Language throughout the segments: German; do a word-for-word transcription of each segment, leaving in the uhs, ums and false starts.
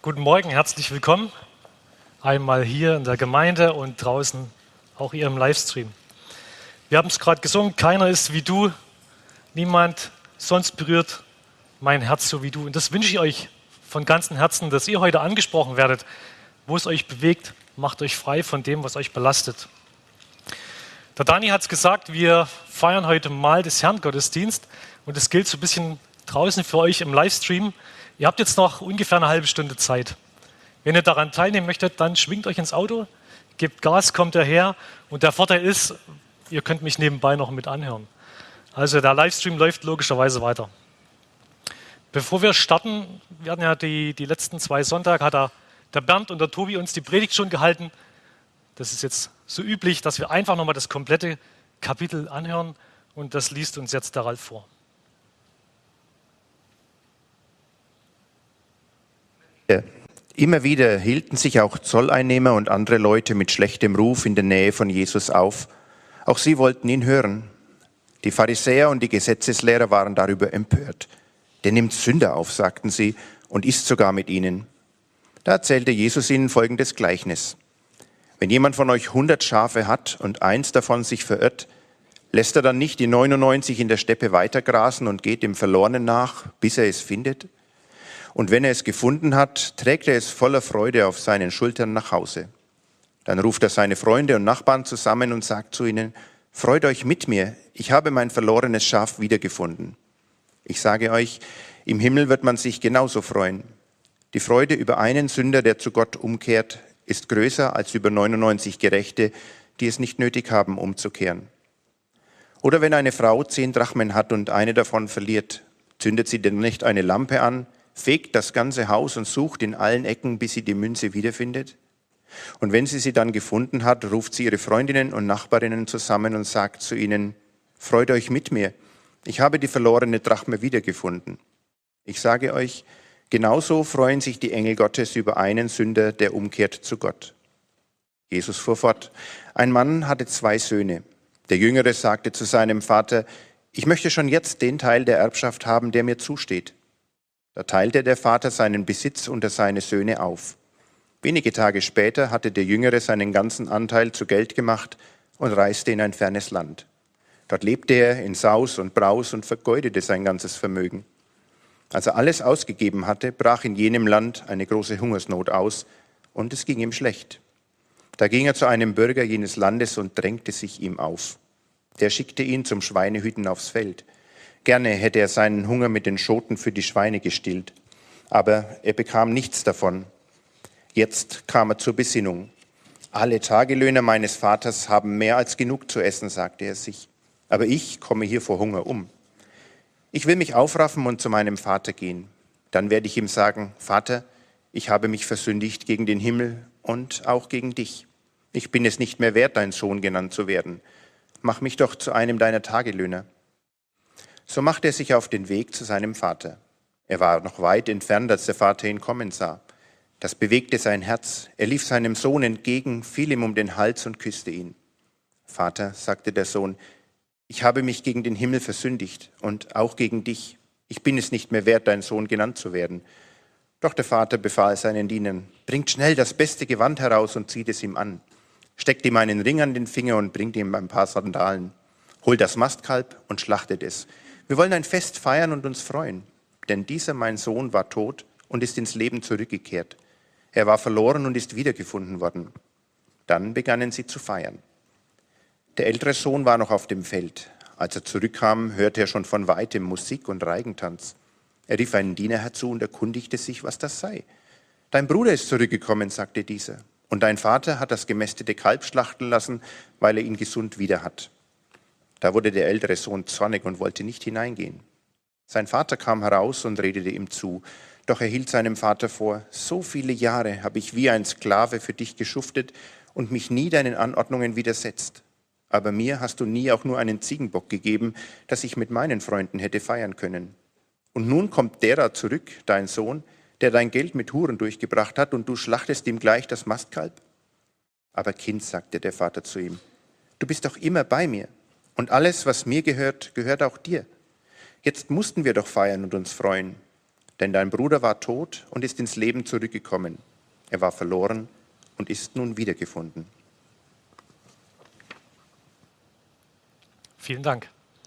Guten Morgen, herzlich willkommen. Einmal hier in der Gemeinde und draußen auch hier im Livestream. Wir haben es gerade gesungen, keiner ist wie du, niemand sonst berührt mein Herz so wie du. Und das wünsche ich euch von ganzem Herzen, dass ihr heute angesprochen werdet, wo es euch bewegt, macht euch frei von dem, was euch belastet. Der Dani hat es gesagt, wir feiern heute Mahl des Herrn Gottesdienst und es gilt so ein bisschen draußen für euch im Livestream. Ihr habt jetzt noch ungefähr eine halbe Stunde Zeit. Wenn ihr daran teilnehmen möchtet, dann schwingt euch ins Auto, gebt Gas, kommt daher. Und der Vorteil ist, ihr könnt mich nebenbei noch mit anhören. Also der Livestream läuft logischerweise weiter. Bevor wir starten, wir hatten ja die, die letzten zwei Sonntage, hat der, der Bernd und der Tobi uns die Predigt schon gehalten. Das ist jetzt so üblich, dass wir einfach nochmal das komplette Kapitel anhören. Und das liest uns jetzt der Ralf vor. Immer wieder hielten sich auch Zolleinnehmer und andere Leute mit schlechtem Ruf in der Nähe von Jesus auf. Auch sie wollten ihn hören. Die Pharisäer und die Gesetzeslehrer waren darüber empört. Der nimmt Sünder auf, sagten sie, und isst sogar mit ihnen. Da erzählte Jesus ihnen folgendes Gleichnis. Wenn jemand von euch hundert Schafe hat und eins davon sich verirrt, lässt er dann nicht die neunundneunzig in der Steppe weitergrasen und geht dem Verlorenen nach, bis er es findet? Und wenn er es gefunden hat, trägt er es voller Freude auf seinen Schultern nach Hause. Dann ruft er seine Freunde und Nachbarn zusammen und sagt zu ihnen, freut euch mit mir, ich habe mein verlorenes Schaf wiedergefunden. Ich sage euch, im Himmel wird man sich genauso freuen. Die Freude über einen Sünder, der zu Gott umkehrt, ist größer als über neunundneunzig Gerechte, die es nicht nötig haben, umzukehren. Oder wenn eine Frau zehn Drachmen hat und eine davon verliert, zündet sie denn nicht eine Lampe an, fegt das ganze Haus und sucht in allen Ecken, bis sie die Münze wiederfindet? Und wenn sie sie dann gefunden hat, ruft sie ihre Freundinnen und Nachbarinnen zusammen und sagt zu ihnen, freut euch mit mir, ich habe die verlorene Drachme wiedergefunden. Ich sage euch, genauso freuen sich die Engel Gottes über einen Sünder, der umkehrt zu Gott. Jesus fuhr fort, ein Mann hatte zwei Söhne. Der Jüngere sagte zu seinem Vater, ich möchte schon jetzt den Teil der Erbschaft haben, der mir zusteht. Da teilte der Vater seinen Besitz unter seine Söhne auf. Wenige Tage später hatte der Jüngere seinen ganzen Anteil zu Geld gemacht und reiste in ein fernes Land. Dort lebte er in Saus und Braus und vergeudete sein ganzes Vermögen. Als er alles ausgegeben hatte, brach in jenem Land eine große Hungersnot aus und es ging ihm schlecht. Da ging er zu einem Bürger jenes Landes und drängte sich ihm auf. Der schickte ihn zum Schweinehüten aufs Feld. Gerne hätte er seinen Hunger mit den Schoten für die Schweine gestillt, aber er bekam nichts davon. Jetzt kam er zur Besinnung. Alle Tagelöhner meines Vaters haben mehr als genug zu essen, sagte er sich, aber ich komme hier vor Hunger um. Ich will mich aufraffen und zu meinem Vater gehen. Dann werde ich ihm sagen, Vater, ich habe mich versündigt gegen den Himmel und auch gegen dich. Ich bin es nicht mehr wert, dein Sohn genannt zu werden. Mach mich doch zu einem deiner Tagelöhner. So machte er sich auf den Weg zu seinem Vater. Er war noch weit entfernt, als der Vater ihn kommen sah. Das bewegte sein Herz. Er lief seinem Sohn entgegen, fiel ihm um den Hals und küsste ihn. Vater, sagte der Sohn, ich habe mich gegen den Himmel versündigt und auch gegen dich. Ich bin es nicht mehr wert, dein Sohn genannt zu werden. Doch der Vater befahl seinen Dienern, bringt schnell das beste Gewand heraus und zieht es ihm an. Steckt ihm einen Ring an den Finger und bringt ihm ein paar Sandalen. Holt das Mastkalb und schlachtet es. Wir wollen ein Fest feiern und uns freuen, denn dieser mein Sohn war tot und ist ins Leben zurückgekehrt. Er war verloren und ist wiedergefunden worden. Dann begannen sie zu feiern. Der ältere Sohn war noch auf dem Feld. Als er zurückkam, hörte er schon von weitem Musik und Reigentanz. Er rief einen Diener herzu und erkundigte sich, was das sei. Dein Bruder ist zurückgekommen, sagte dieser, und dein Vater hat das gemästete Kalb schlachten lassen, weil er ihn gesund wieder hat. Da wurde der ältere Sohn zornig und wollte nicht hineingehen. Sein Vater kam heraus und redete ihm zu. Doch er hielt seinem Vater vor, so viele Jahre habe ich wie ein Sklave für dich geschuftet und mich nie deinen Anordnungen widersetzt. Aber mir hast du nie auch nur einen Ziegenbock gegeben, dass ich mit meinen Freunden hätte feiern können. Und nun kommt derer zurück, dein Sohn, der dein Geld mit Huren durchgebracht hat, und du schlachtest ihm gleich das Mastkalb? Aber Kind, sagte der Vater zu ihm, du bist doch immer bei mir. Und alles, was mir gehört, gehört auch dir. Jetzt mussten wir doch feiern und uns freuen. Denn dein Bruder war tot und ist ins Leben zurückgekommen. Er war verloren und ist nun wiedergefunden. Vielen Dank.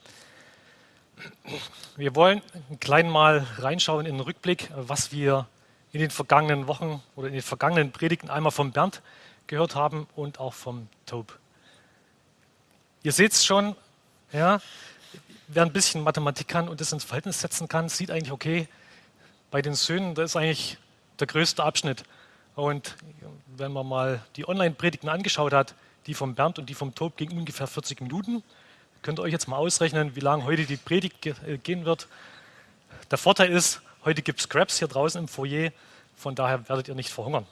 Wir wollen ein klein mal reinschauen in den Rückblick, was wir in den vergangenen Wochen oder in den vergangenen Predigten einmal vom Bernd gehört haben und auch vom Tob. Ihr seht es schon, ja, wer ein bisschen Mathematik kann und das ins Verhältnis setzen kann, sieht eigentlich, okay, bei den Söhnen, das ist eigentlich der größte Abschnitt. Und wenn man mal die Online-Predigten angeschaut hat, die vom Bernd und die vom Tob gingen ungefähr vierzig Minuten, könnt ihr euch jetzt mal ausrechnen, wie lange heute die Predigt ge- äh, gehen wird. Der Vorteil ist, heute gibt es Crabs hier draußen im Foyer, von daher werdet ihr nicht verhungern.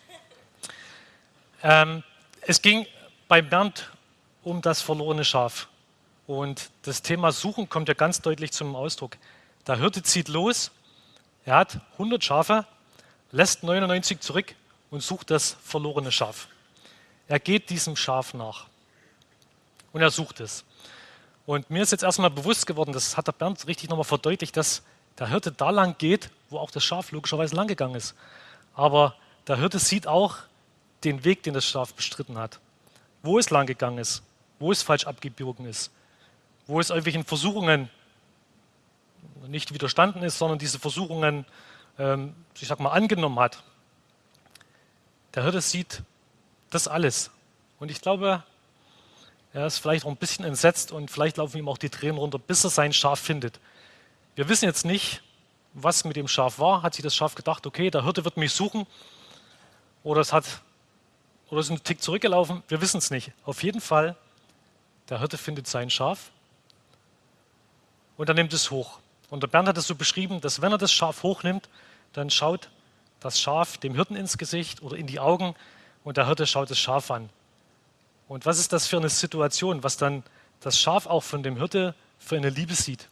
Ähm, es ging beim Bernd um das verlorene Schaf. Und das Thema Suchen kommt ja ganz deutlich zum Ausdruck. Der Hirte zieht los, er hat hundert Schafe, lässt neunundneunzig zurück und sucht das verlorene Schaf. Er geht diesem Schaf nach und er sucht es. Und mir ist jetzt erstmal bewusst geworden, das hat der Bernd richtig nochmal verdeutlicht, dass der Hirte da lang geht, wo auch das Schaf logischerweise lang gegangen ist. Aber der Hirte sieht auch den Weg, den das Schaf bestritten hat. Wo es lang gegangen ist, wo es falsch abgebogen ist, wo es irgendwelchen Versuchungen nicht widerstanden ist, sondern diese Versuchungen, ähm, ich sag mal, angenommen hat. Der Hirte sieht das alles. Und ich glaube, er ist vielleicht auch ein bisschen entsetzt und vielleicht laufen ihm auch die Tränen runter, bis er sein Schaf findet. Wir wissen jetzt nicht, was mit dem Schaf war. Hat sich das Schaf gedacht, okay, der Hirte wird mich suchen, oder es hat oder ist ein Tick zurückgelaufen? Wir wissen es nicht. Auf jeden Fall, der Hirte findet sein Schaf und er nimmt es hoch. Und der Bernd hat es so beschrieben, dass wenn er das Schaf hochnimmt, dann schaut das Schaf dem Hirten ins Gesicht oder in die Augen und der Hirte schaut das Schaf an. Und was ist das für eine Situation, was dann das Schaf auch von dem Hirte für eine Liebe sieht?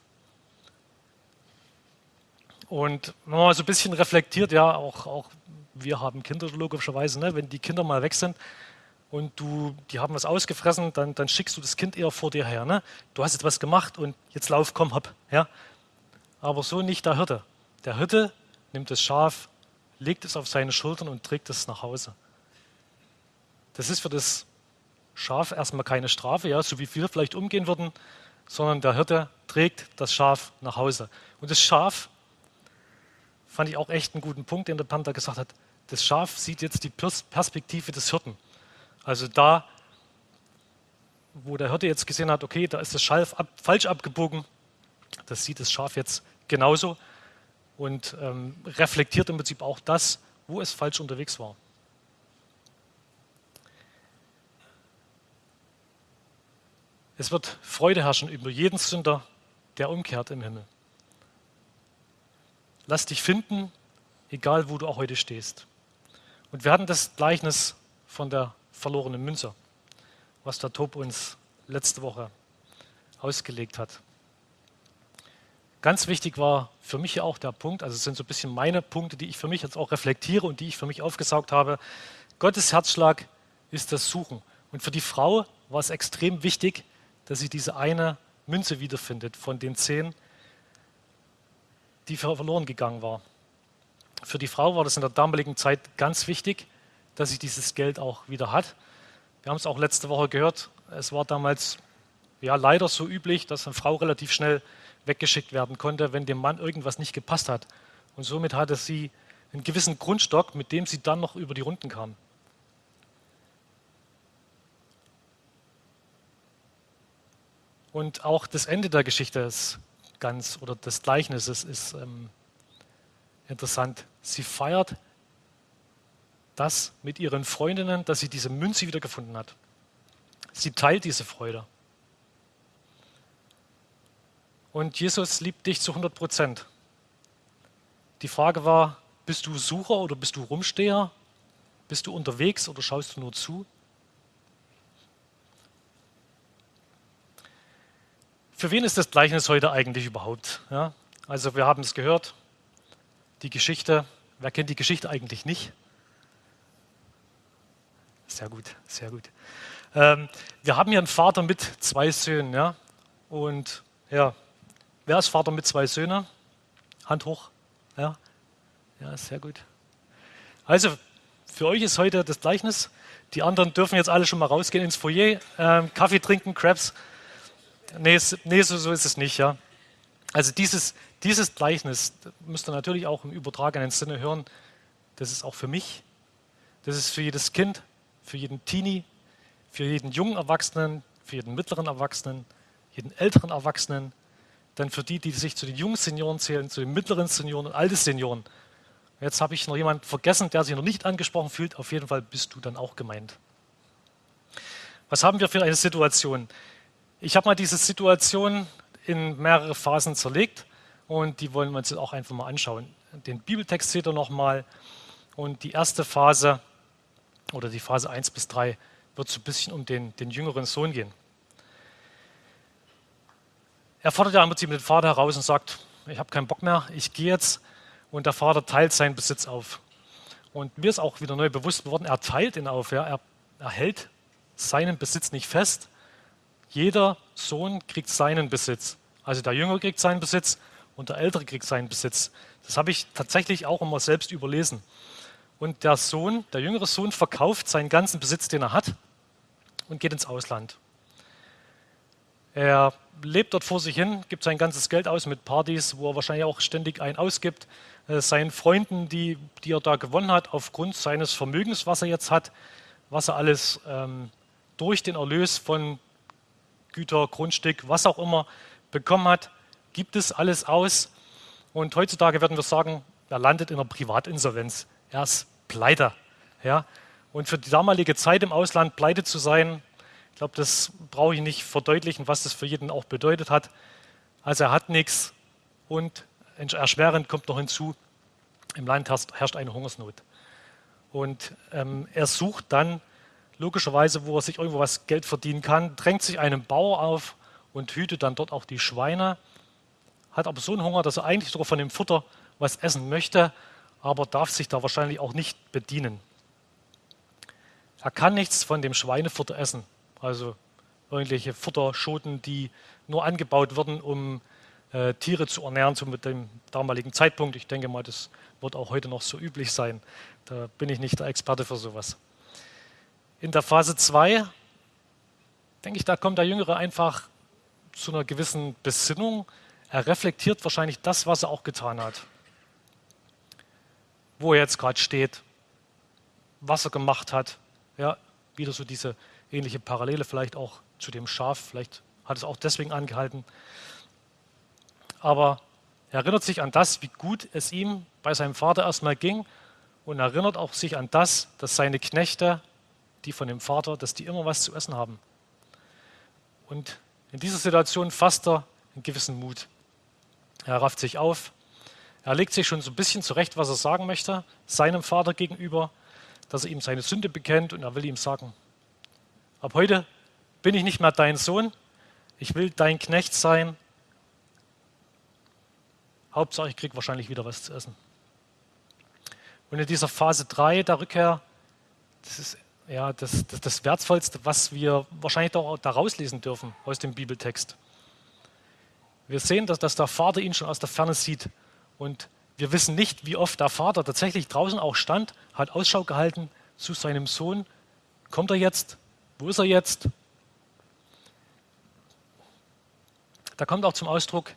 Und wenn man mal so ein bisschen reflektiert, ja, auch, auch wir haben Kinder logischerweise, ne? Wenn die Kinder mal weg sind und du, die haben was ausgefressen, dann, dann schickst du das Kind eher vor dir her. Ne? Du hast jetzt was gemacht und jetzt lauf, komm, hopp. Ja? Aber so nicht der Hirte. Der Hirte nimmt das Schaf, legt es auf seine Schultern und trägt es nach Hause. Das ist für das Schaf erstmal keine Strafe, ja, so wie wir vielleicht umgehen würden, sondern der Hirte trägt das Schaf nach Hause. Und das Schaf, fand ich auch echt einen guten Punkt, den der Panther gesagt hat, das Schaf sieht jetzt die Perspektive des Hirten. Also da, wo der Hirte jetzt gesehen hat, okay, da ist das Schaf ab, falsch abgebogen, das sieht das Schaf jetzt genauso und ähm, reflektiert im Prinzip auch das, wo es falsch unterwegs war. Es wird Freude herrschen über jeden Sünder, der umkehrt im Himmel. Lass dich finden, egal wo du auch heute stehst. Und wir hatten das Gleichnis von der verlorenen Münze, was der Tob uns letzte Woche ausgelegt hat. Ganz wichtig war für mich auch der Punkt, also es sind so ein bisschen meine Punkte, die ich für mich jetzt auch reflektiere und die ich für mich aufgesaugt habe. Gottes Herzschlag ist das Suchen. Und für die Frau war es extrem wichtig, dass sie diese eine Münze wiederfindet von den zehn, die verloren gegangen war. Für die Frau war das in der damaligen Zeit ganz wichtig, dass sie dieses Geld auch wieder hat. Wir haben es auch letzte Woche gehört, es war damals ja leider so üblich, dass eine Frau relativ schnell weggeschickt werden konnte, wenn dem Mann irgendwas nicht gepasst hat. Und somit hatte sie einen gewissen Grundstock, mit dem sie dann noch über die Runden kam. Und auch das Ende der Geschichte ist ganz, oder des Gleichnisses ist ähm, interessant. Sie feiert das mit ihren Freundinnen, dass sie diese Münze wiedergefunden hat. Sie teilt diese Freude. Und Jesus liebt dich zu hundert Prozent. Die Frage war, bist du Sucher oder bist du Rumsteher? Bist du unterwegs oder schaust du nur zu? Für wen ist das Gleichnis heute eigentlich überhaupt? Ja, also wir haben es gehört, die Geschichte. Wer kennt die Geschichte eigentlich nicht? Sehr gut, sehr gut. Ähm, wir haben hier einen Vater mit zwei Söhnen. Ja? Und ja, wer ist Vater mit zwei Söhnen? Hand hoch. Ja, ja, sehr gut. Also, für euch ist heute das Gleichnis. Die anderen dürfen jetzt alle schon mal rausgehen ins Foyer, ähm, Kaffee trinken, Crabs. Nee, nee so, so ist es nicht, ja. Also dieses, dieses Gleichnis müsst ihr natürlich auch im übertragenen Sinne hören. Das ist auch für mich, das ist für jedes Kind, für jeden Teenie, für jeden jungen Erwachsenen, für jeden mittleren Erwachsenen, jeden älteren Erwachsenen, dann für die, die sich zu den jungen Senioren zählen, zu den mittleren Senioren und alten Senioren. Jetzt habe ich noch jemanden vergessen, der sich noch nicht angesprochen fühlt. Auf jeden Fall bist du dann auch gemeint. Was haben wir für eine Situation? Ich habe mal diese Situation in mehrere Phasen zerlegt und die wollen wir uns auch einfach mal anschauen. Den Bibeltext seht ihr nochmal und die erste Phase oder die Phase eins bis drei wird so ein bisschen um den, den jüngeren Sohn gehen. Er fordert ja im Prinzip den Vater heraus und sagt, ich habe keinen Bock mehr, ich gehe jetzt. Und der Vater teilt seinen Besitz auf. Und mir ist auch wieder neu bewusst geworden, er teilt ihn auf. Ja. Er, er hält seinen Besitz nicht fest. Jeder Sohn kriegt seinen Besitz. Also der Jüngere kriegt seinen Besitz und der Ältere kriegt seinen Besitz. Das habe ich tatsächlich auch immer selbst überlesen. Und der Sohn, der jüngere Sohn verkauft seinen ganzen Besitz, den er hat, und geht ins Ausland. Er lebt dort vor sich hin, gibt sein ganzes Geld aus mit Partys, wo er wahrscheinlich auch ständig einen ausgibt. Äh, seinen Freunden, die, die er da gewonnen hat, aufgrund seines Vermögens, was er jetzt hat, was er alles ähm, durch den Erlös von Güter, Grundstück, was auch immer bekommen hat, gibt es alles aus. Und heutzutage werden wir sagen, er landet in einer Privatinsolvenz. Er ist pleite. Ja? Und für die damalige Zeit im Ausland pleite zu sein, ich glaube, das brauche ich nicht verdeutlichen, was das für jeden auch bedeutet hat. Also er hat nichts und erschwerend kommt noch hinzu, im Land herrscht, herrscht eine Hungersnot. Und ähm, er sucht dann logischerweise, wo er sich irgendwo was Geld verdienen kann, drängt sich einem Bauer auf und hütet dann dort auch die Schweine, hat aber so einen Hunger, dass er eigentlich sogar von dem Futter was essen möchte, aber darf sich da wahrscheinlich auch nicht bedienen. Er kann nichts von dem Schweinefutter essen, also irgendwelche Futterschoten, die nur angebaut werden, um äh, Tiere zu ernähren, so mit dem damaligen Zeitpunkt. Ich denke mal, das wird auch heute noch so üblich sein. Da bin ich nicht der Experte für sowas. In der Phase zwei, denke ich, da kommt der Jüngere einfach zu einer gewissen Besinnung. Er reflektiert wahrscheinlich das, was er auch getan hat. Wo er jetzt gerade steht, was er gemacht hat. Ja, wieder so diese ähnliche Parallele vielleicht auch zu dem Schaf. Vielleicht hat es auch deswegen angehalten. Aber er erinnert sich an das, wie gut es ihm bei seinem Vater erstmal ging und erinnert auch sich an das, dass seine Knechte, die von dem Vater, dass die immer was zu essen haben. Und in dieser Situation fasst er einen gewissen Mut. Er rafft sich auf, er legt sich schon so ein bisschen zurecht, was er sagen möchte, seinem Vater gegenüber, dass er ihm seine Sünde bekennt und er will ihm sagen, ab heute bin ich nicht mehr dein Sohn, ich will dein Knecht sein. Hauptsache, ich kriege wahrscheinlich wieder was zu essen. Und in dieser Phase drei der Rückkehr, das ist ja das, das, das Wertvollste, was wir wahrscheinlich da, da rauslesen dürfen aus dem Bibeltext. Wir sehen, dass, dass der Vater ihn schon aus der Ferne sieht. Und wir wissen nicht, wie oft der Vater tatsächlich draußen auch stand, hat Ausschau gehalten zu seinem Sohn. Kommt er jetzt? Wo ist er jetzt? Da kommt auch zum Ausdruck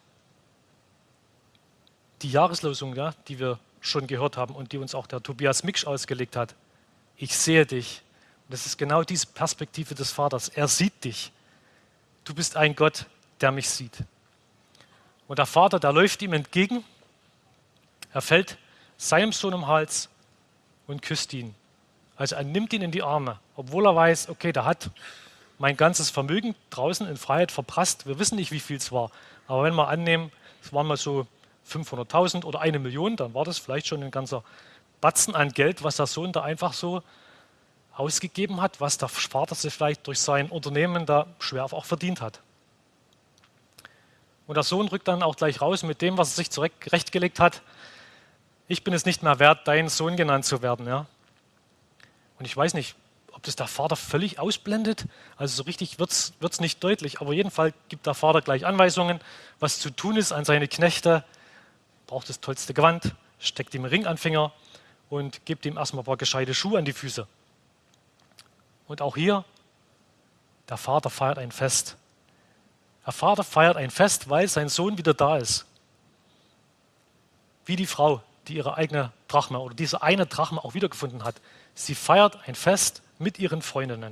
die Jahreslosung, ja, die wir schon gehört haben und die uns auch der Tobias Miksch ausgelegt hat. Ich sehe dich. Und das ist genau diese Perspektive des Vaters. Er sieht dich. Du bist ein Gott, der mich sieht. Und der Vater, der läuft ihm entgegen. Er fällt seinem Sohn um den Hals und küsst ihn. Also er nimmt ihn in die Arme, obwohl er weiß, okay, der hat mein ganzes Vermögen draußen in Freiheit verprasst. Wir wissen nicht, wie viel es war. Aber wenn wir annehmen, es waren mal so fünfhunderttausend oder eine Million, dann war das vielleicht schon ein ganzer Batzen an Geld, was der Sohn da einfach so ausgegeben hat, was der Vater sich vielleicht durch sein Unternehmen da schwer auch verdient hat. Und der Sohn rückt dann auch gleich raus mit dem, was er sich zurechtgelegt hat. Ich bin es nicht mehr wert, dein Sohn genannt zu werden. Ja? Und ich weiß nicht, ob das der Vater völlig ausblendet. Also so richtig wird es nicht deutlich. Aber auf jeden Fall gibt der Vater gleich Anweisungen, was zu tun ist an seine Knechte. Braucht das tollste Gewand, steckt ihm einen Ring an den Finger und gibt ihm erstmal ein paar gescheite Schuhe an die Füße. Und auch hier, der Vater feiert ein Fest. Der Vater feiert ein Fest, weil sein Sohn wieder da ist. Wie die Frau, die ihre eigene Drachme oder diese eine Drachme auch wiedergefunden hat. Sie feiert ein Fest mit ihren Freundinnen.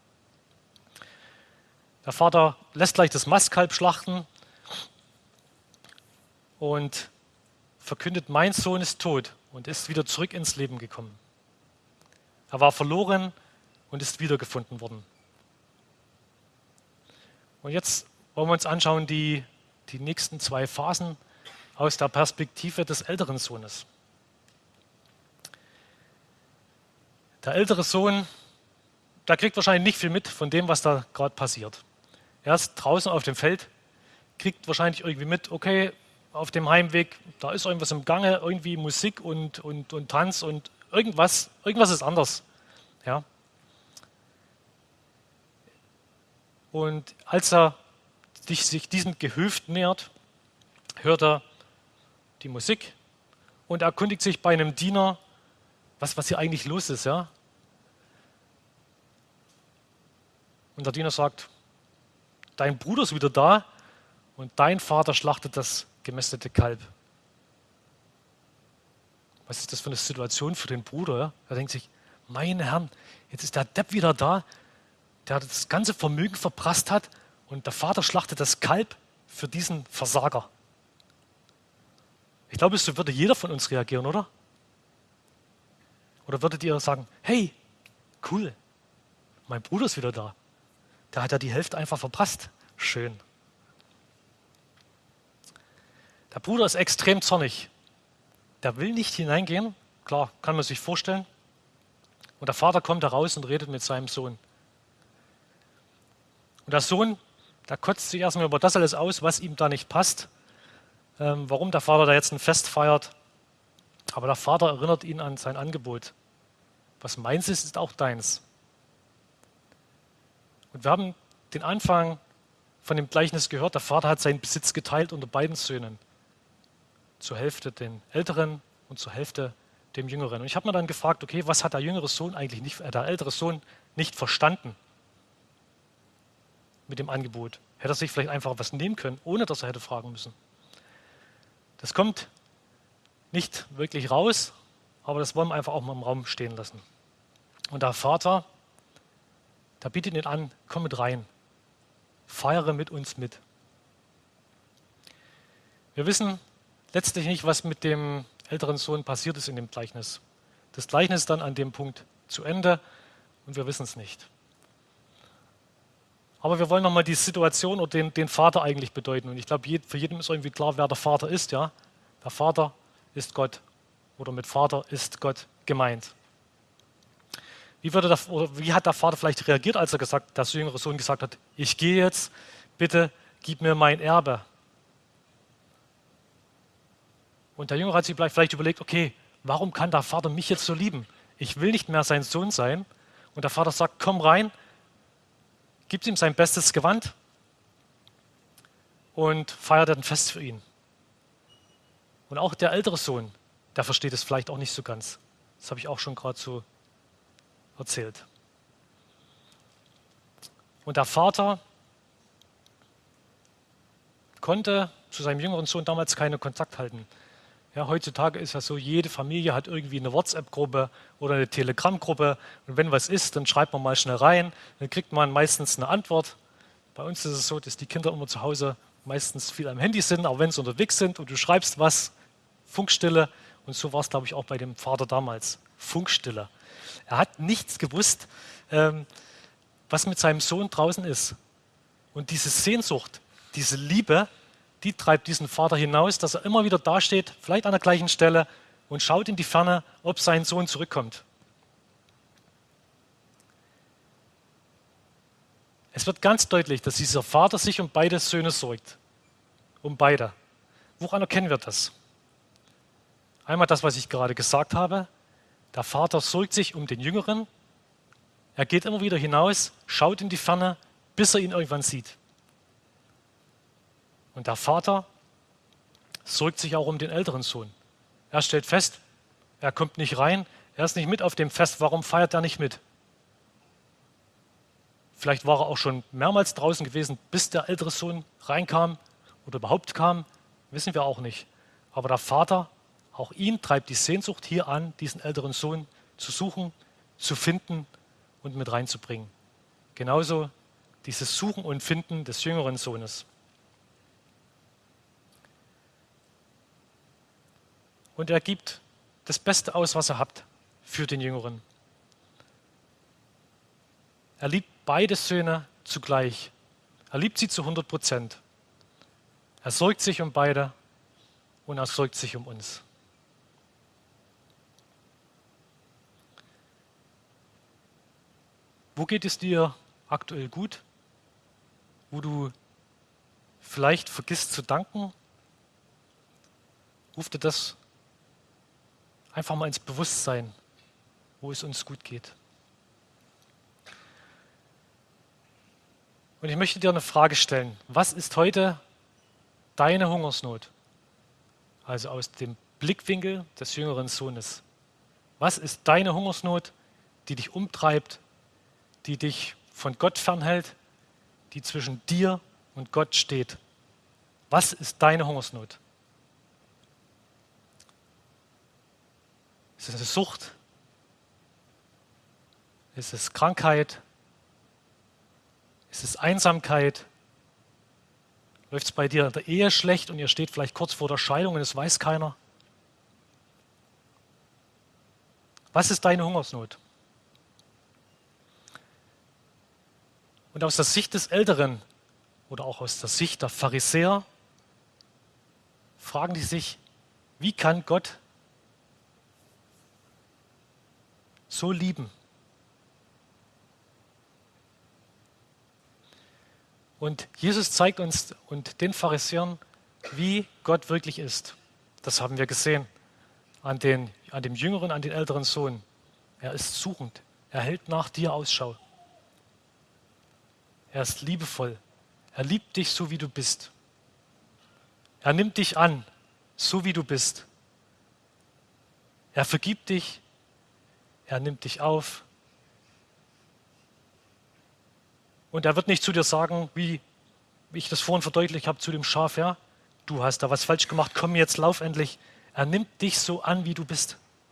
Der Vater lässt gleich das Mastkalb schlachten und verkündet, mein Sohn ist tot und ist wieder zurück ins Leben gekommen. Er war verloren und ist wiedergefunden worden. Und jetzt wollen wir uns anschauen die, die nächsten zwei Phasen aus der Perspektive des älteren Sohnes. Der ältere Sohn, der kriegt wahrscheinlich nicht viel mit von dem, was da gerade passiert. Er ist draußen auf dem Feld, kriegt wahrscheinlich irgendwie mit, okay, auf dem Heimweg, da ist irgendwas im Gange, irgendwie Musik und, und, und Tanz und irgendwas, irgendwas ist anders. Ja. Und als er sich diesem Gehöft nähert, hört er die Musik und erkundigt sich bei einem Diener, was, was hier eigentlich los ist. Ja? Und der Diener sagt, dein Bruder ist wieder da und dein Vater schlachtet das gemästete Kalb. Was ist das für eine Situation für den Bruder? Ja? Er denkt sich, meine Herren, jetzt ist der Depp wieder da, der das ganze Vermögen verprasst hat und der Vater schlachtet das Kalb für diesen Versager. Ich glaube, so würde jeder von uns reagieren, oder? Oder würdet ihr sagen, hey, cool, mein Bruder ist wieder da. Der hat ja die Hälfte einfach verpasst. Schön. Der Bruder ist extrem zornig. Der will nicht hineingehen. Klar, kann man sich vorstellen. Und der Vater kommt da raus und redet mit seinem Sohn. Und der Sohn, der kotzt sich erstmal über das alles aus, was ihm da nicht passt. Ähm, warum der Vater da jetzt ein Fest feiert. Aber der Vater erinnert ihn an sein Angebot. Was meins ist, ist auch deins. Und wir haben den Anfang von dem Gleichnis gehört. Der Vater hat seinen Besitz geteilt unter beiden Söhnen. Zur Hälfte den Älteren und zur Hälfte dem Jüngeren. Und ich habe mir dann gefragt, okay, was hat der jüngere Sohn eigentlich nicht, äh, der ältere Sohn nicht verstanden mit dem Angebot? Hätte er sich vielleicht einfach was nehmen können, ohne dass er hätte fragen müssen? Das kommt nicht wirklich raus, aber das wollen wir einfach auch mal im Raum stehen lassen. Und der Vater, der bietet ihn an, komm mit rein, feiere mit uns mit. Wir wissen letztlich nicht, was mit dem älteren Sohn passiert ist in dem Gleichnis. Das Gleichnis ist dann an dem Punkt zu Ende und wir wissen es nicht. Aber wir wollen nochmal die Situation oder den, den Vater eigentlich bedeuten. Und ich glaube, für jeden ist irgendwie klar, wer der Vater ist. Ja? Der Vater ist Gott oder mit Vater ist Gott gemeint. Wie, würde der, oder wie hat der Vater vielleicht reagiert, als er gesagt, der jüngere Sohn gesagt hat, ich gehe jetzt, bitte gib mir mein Erbe. Und der Jüngere hat sich vielleicht überlegt, okay, warum kann der Vater mich jetzt so lieben? Ich will nicht mehr sein Sohn sein. Und der Vater sagt, komm rein, gibt ihm sein bestes Gewand und feiert ein Fest für ihn. Und auch der ältere Sohn, der versteht es vielleicht auch nicht so ganz. Das habe ich auch schon gerade so erzählt. Und der Vater konnte zu seinem jüngeren Sohn damals keinen Kontakt halten. Ja, heutzutage ist ja so, jede Familie hat irgendwie eine WhatsApp-Gruppe oder eine Telegram-Gruppe. Und wenn was ist, dann schreibt man mal schnell rein. Dann kriegt man meistens eine Antwort. Bei uns ist es so, dass die Kinder immer zu Hause meistens viel am Handy sind, auch wenn sie unterwegs sind und du schreibst was, Funkstille. Und so war es, glaube ich, auch bei dem Vater damals. Funkstille. Er hat nichts gewusst, ähm, was mit seinem Sohn draußen ist. Und diese Sehnsucht, diese Liebe, die treibt diesen Vater hinaus, dass er immer wieder dasteht, vielleicht an der gleichen Stelle und schaut in die Ferne, ob sein Sohn zurückkommt. Es wird ganz deutlich, dass dieser Vater sich um beide Söhne sorgt. Um beide. Woran erkennen wir das? Einmal das, was ich gerade gesagt habe. Der Vater sorgt sich um den Jüngeren. Er geht immer wieder hinaus, schaut in die Ferne, bis er ihn irgendwann sieht. Und der Vater sorgt sich auch um den älteren Sohn. Er stellt fest, er kommt nicht rein, er ist nicht mit auf dem Fest. Warum feiert er nicht mit? Vielleicht war er auch schon mehrmals draußen gewesen, bis der ältere Sohn reinkam oder überhaupt kam, wissen wir auch nicht. Aber der Vater, auch ihn treibt die Sehnsucht hier an, diesen älteren Sohn zu suchen, zu finden und mit reinzubringen. Genauso dieses Suchen und Finden des jüngeren Sohnes. Und er gibt das Beste aus, was er hat, für den Jüngeren. Er liebt beide Söhne zugleich. Er liebt sie zu hundert Prozent. Er sorgt sich um beide und er sorgt sich um uns. Wo geht es dir aktuell gut? Wo du vielleicht vergisst zu danken? Ruf dir das einfach mal ins Bewusstsein, wo es uns gut geht. Und ich möchte dir eine Frage stellen. Was ist heute deine Hungersnot? Also aus dem Blickwinkel des jüngeren Sohnes. Was ist deine Hungersnot, die dich umtreibt, die dich von Gott fernhält, die zwischen dir und Gott steht? Was ist deine Hungersnot? Ist es eine Sucht? Ist es Krankheit? Ist es Einsamkeit? Läuft es bei dir in der Ehe schlecht und ihr steht vielleicht kurz vor der Scheidung und es weiß keiner? Was ist deine Hungersnot? Und aus der Sicht des Älteren oder auch aus der Sicht der Pharisäer fragen die sich, wie kann Gott so lieben? Und Jesus zeigt uns und den Pharisäern, wie Gott wirklich ist. Das haben wir gesehen an, den, an dem jüngeren, an den älteren Sohn. Er ist suchend. Er hält nach dir Ausschau. Er ist liebevoll. Er liebt dich so, wie du bist. Er nimmt dich an, so wie du bist. Er vergibt dich. Er nimmt dich auf. Und er wird nicht zu dir sagen, wie ich das vorhin verdeutlicht habe zu dem Schaf, ja, du hast da was falsch gemacht, komm jetzt, lauf endlich. Er nimmt dich so an, wie du bist.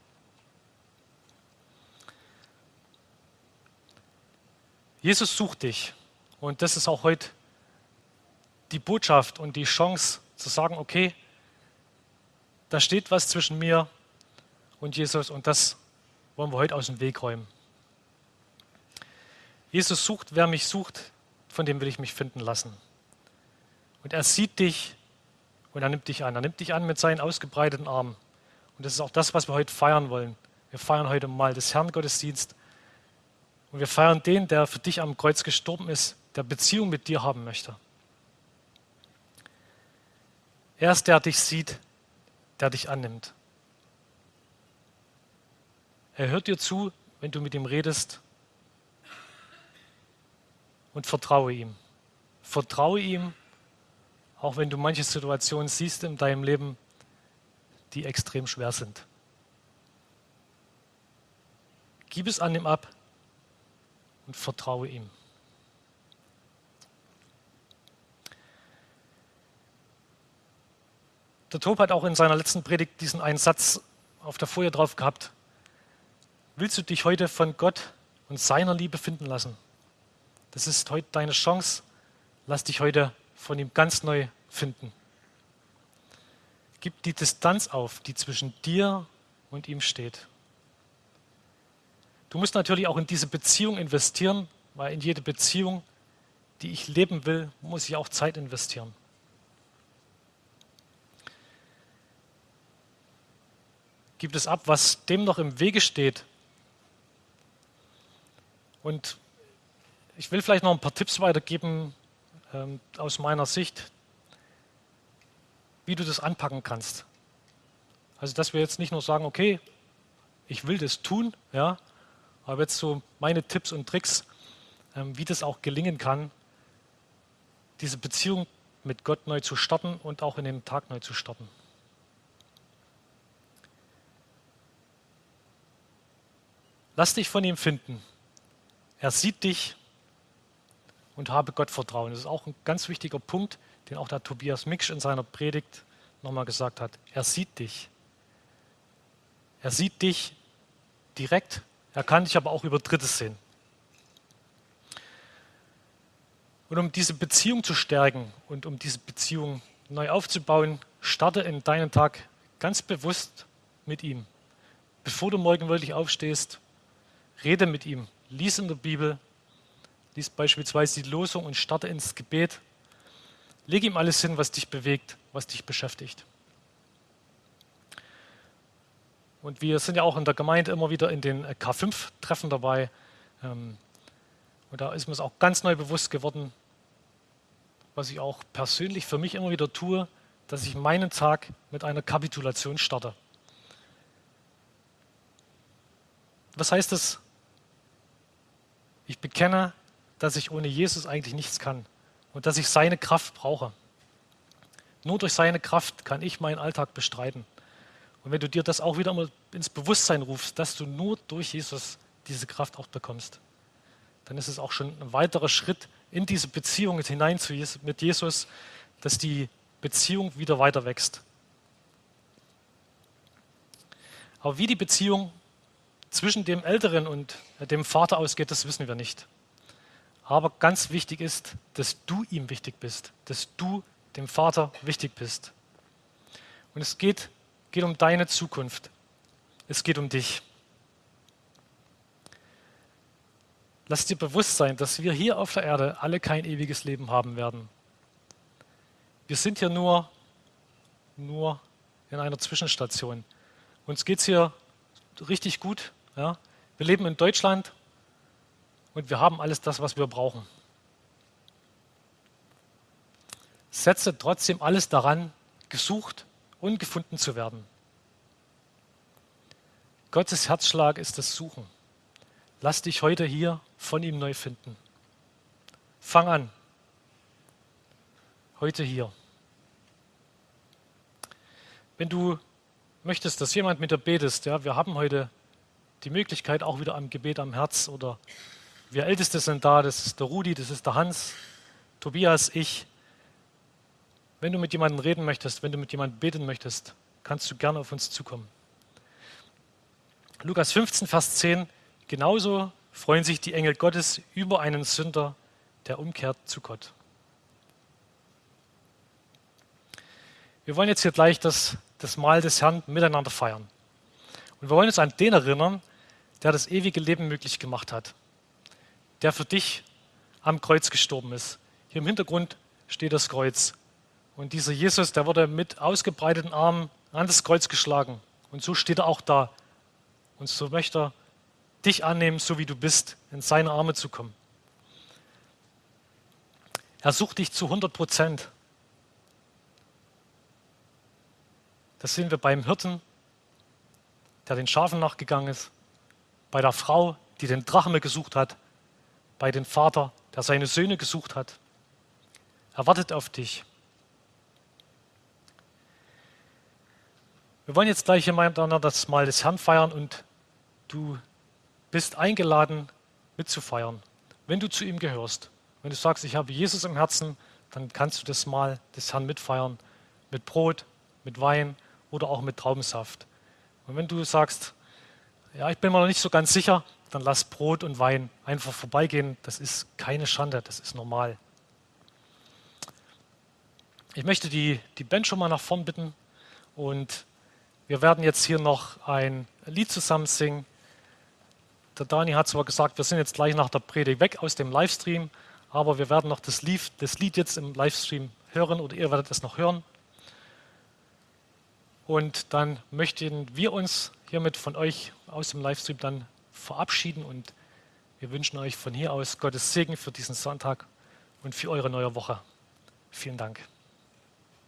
Jesus sucht dich. Und das ist auch heute die Botschaft und die Chance zu sagen, okay, da steht was zwischen mir und Jesus und das wollen wir heute aus dem Weg räumen. Jesus sucht, wer mich sucht, von dem will ich mich finden lassen. Und er sieht dich und er nimmt dich an. Er nimmt dich an mit seinen ausgebreiteten Armen. Und das ist auch das, was wir heute feiern wollen. Wir feiern heute mal des Herrn Gottesdienst. Und wir feiern den, der für dich am Kreuz gestorben ist, der Beziehung mit dir haben möchte. Er ist der, der dich sieht, der dich annimmt. Er hört dir zu, wenn du mit ihm redest. Und vertraue ihm. Vertraue ihm, auch wenn du manche Situationen siehst in deinem Leben, die extrem schwer sind. Gib es an ihm ab und vertraue ihm. Der Tob hat auch in seiner letzten Predigt diesen einen Satz auf der Folie drauf gehabt. Willst du dich heute von Gott und seiner Liebe finden lassen? Das ist heute deine Chance. Lass dich heute von ihm ganz neu finden. Gib die Distanz auf, die zwischen dir und ihm steht. Du musst natürlich auch in diese Beziehung investieren, weil in jede Beziehung, die ich leben will, muss ich auch Zeit investieren. Gib es ab, was dem noch im Wege steht. Und ich will vielleicht noch ein paar Tipps weitergeben ähm, aus meiner Sicht, wie du das anpacken kannst. Also, dass wir jetzt nicht nur sagen, okay, ich will das tun, ja, aber jetzt so meine Tipps und Tricks, ähm, wie das auch gelingen kann, diese Beziehung mit Gott neu zu starten und auch in den Tag neu zu starten. Lass dich von ihm finden. Er sieht dich und habe Gott Vertrauen. Das ist auch ein ganz wichtiger Punkt, den auch der Tobias Miksch in seiner Predigt nochmal gesagt hat. Er sieht dich. Er sieht dich direkt, er kann dich aber auch über Dritte sehen. Und um diese Beziehung zu stärken und um diese Beziehung neu aufzubauen, starte in deinen Tag ganz bewusst mit ihm. Bevor du morgen wirklich aufstehst, rede mit ihm, lies in der Bibel, lies beispielsweise die Losung und starte ins Gebet. Leg ihm alles hin, was dich bewegt, was dich beschäftigt. Und wir sind ja auch in der Gemeinde immer wieder in den K fünf Treffen dabei. Und da ist mir es auch ganz neu bewusst geworden, was ich auch persönlich für mich immer wieder tue, dass ich meinen Tag mit einer Kapitulation starte. Was heißt das? Ich bekenne, dass ich ohne Jesus eigentlich nichts kann und dass ich seine Kraft brauche. Nur durch seine Kraft kann ich meinen Alltag bestreiten. Und wenn du dir das auch wieder mal ins Bewusstsein rufst, dass du nur durch Jesus diese Kraft auch bekommst, dann ist es auch schon ein weiterer Schritt in diese Beziehung hinein zu Jesus, mit Jesus, dass die Beziehung wieder weiter wächst. Aber wie die Beziehung zwischen dem Älteren und dem Vater ausgeht, das wissen wir nicht. Aber ganz wichtig ist, dass du ihm wichtig bist, dass du dem Vater wichtig bist. Und es geht, geht um deine Zukunft. Es geht um dich. Lass dir bewusst sein, dass wir hier auf der Erde alle kein ewiges Leben haben werden. Wir sind hier nur, nur in einer Zwischenstation. Uns geht es hier richtig gut. Ja? Wir leben in Deutschland und wir haben alles das, was wir brauchen. Setze trotzdem alles daran, gesucht und gefunden zu werden. Gottes Herzschlag ist das Suchen. Lass dich heute hier von ihm neu finden. Fang an. Heute hier. Wenn du möchtest, dass jemand mit dir betest, ja, wir haben heute die Möglichkeit auch wieder am Gebet am Herz, oder wir Älteste sind da, das ist der Rudi, das ist der Hans, Tobias, ich. Wenn du mit jemandem reden möchtest, wenn du mit jemandem beten möchtest, kannst du gerne auf uns zukommen. Lukas fünfzehn, Vers zehn, genauso freuen sich die Engel Gottes über einen Sünder, der umkehrt zu Gott. Wir wollen jetzt hier gleich das, das Mahl des Herrn miteinander feiern. Und wir wollen uns an den erinnern, der das ewige Leben möglich gemacht hat, der für dich am Kreuz gestorben ist. Hier im Hintergrund steht das Kreuz. Und dieser Jesus, der wurde mit ausgebreiteten Armen an das Kreuz geschlagen. Und so steht er auch da. Und so möchte er dich annehmen, so wie du bist, in seine Arme zu kommen. Er sucht dich zu hundert Prozent. Das sehen wir beim Hirten, der den Schafen nachgegangen ist, bei der Frau, die den Drachen gesucht hat, bei dem Vater, der seine Söhne gesucht hat. Er wartet auf dich. Wir wollen jetzt gleich miteinander das Mahl des Herrn feiern und du bist eingeladen, mitzufeiern, wenn du zu ihm gehörst. Wenn du sagst, ich habe Jesus im Herzen, dann kannst du das Mahl des Herrn mitfeiern, mit Brot, mit Wein oder auch mit Traubensaft. Und wenn du sagst, ja, ich bin mir noch nicht so ganz sicher, dann lass Brot und Wein einfach vorbeigehen. Das ist keine Schande, das ist normal. Ich möchte die, die Band schon mal nach vorn bitten und wir werden jetzt hier noch ein Lied zusammen singen. Der Dani hat zwar gesagt, wir sind jetzt gleich nach der Predigt weg aus dem Livestream, aber wir werden noch das Lied, das Lied jetzt im Livestream hören oder ihr werdet es noch hören. Und dann möchten wir uns hiermit von euch aus dem Livestream dann verabschieden und wir wünschen euch von hier aus Gottes Segen für diesen Sonntag und für eure neue Woche. Vielen Dank.